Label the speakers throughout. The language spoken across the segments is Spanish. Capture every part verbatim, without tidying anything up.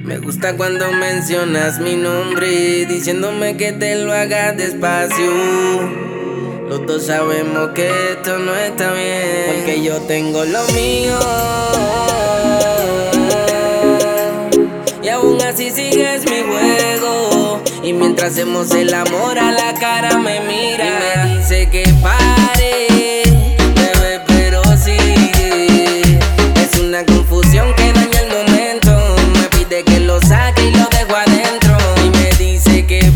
Speaker 1: Me gusta cuando mencionas mi nombre, diciéndome que te lo haga despacio. Los dos sabemos que esto no está bien, porque yo tengo lo mío y aún así sigues mi juego. Y mientras hacemos el amor a la cara me mira y me dice que pare, bebé, pero sigue. Es una confusión que daña el momento. Me pide que lo saque y lo dejo adentro. Y me dice que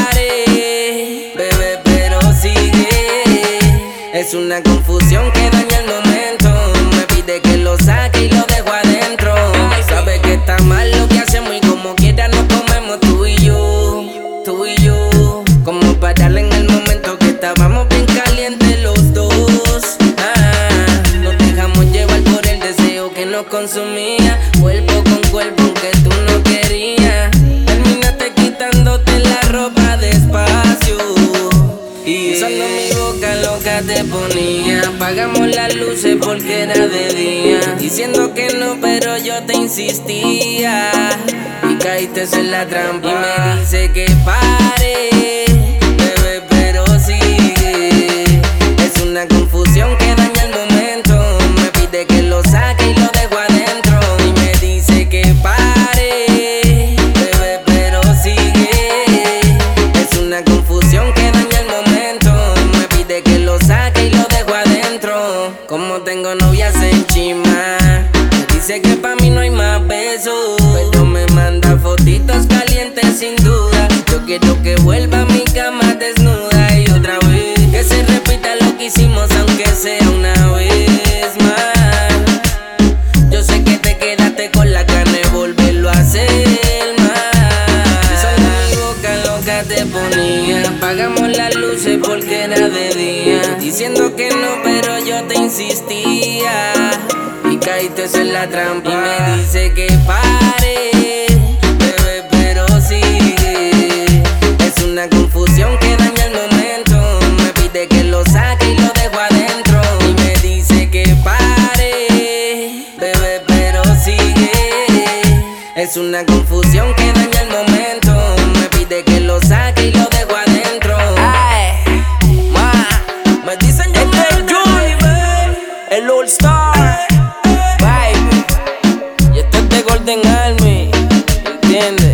Speaker 1: pare, bebé, pero sigue. Es una confusión que daña el momento. Me pide que lo saque y lo dejo adentro. Sabe que está mal lo que hacemos y como quiera nos comemos tú y yo, tú y yo. Como para darle en el momento que estábamos bien calientes los dos. Ah, nos dejamos llevar por el deseo que nos consumía, cuerpo con cuerpo aunque tú no querías. Terminaste quitándote la ropa despacio y usando mi boca loca te ponía. Apagamos las luces porque era de día, diciendo que no pero yo te insistía y caíste en la trampa. Y me dice que pare, bebé, pero sigue. Es una confusión que daña el momento. Me pide que lo saque y lo dejo adentro. Y me dice que pare, bebé, pero sigue. Es una confusión que daña el momento. Me pide que lo saque y lo dejo adentro. Como tengo novias en chima, me dice que pa' mí no hay más besos, pero me manda fotitos calientes sin duda. Yo quiero que vuelva a mi cama desnuda y otra vez que se repita lo que hicimos aunque sea una vez más. Yo sé que te quedaste con la carne de volverlo a hacer más. Solo mi boca loca te ponía. Apagamos las luces porque era de día, diciendo que no pero yo te insistía y caíste en la trampa. Y me dice que pare, bebé, pero sigue. Es una confusión que daña el momento. Me pide que lo saque y lo dejo adentro. Y me dice que pare, bebé, pero sigue. Es una confusión que daña el momento. Me pide que lo saque y lo dejo adentro. Ay, ma, me dicen yo este el Jun, el All Star, baby. Y esto es de Golden Army, ¿entiendes?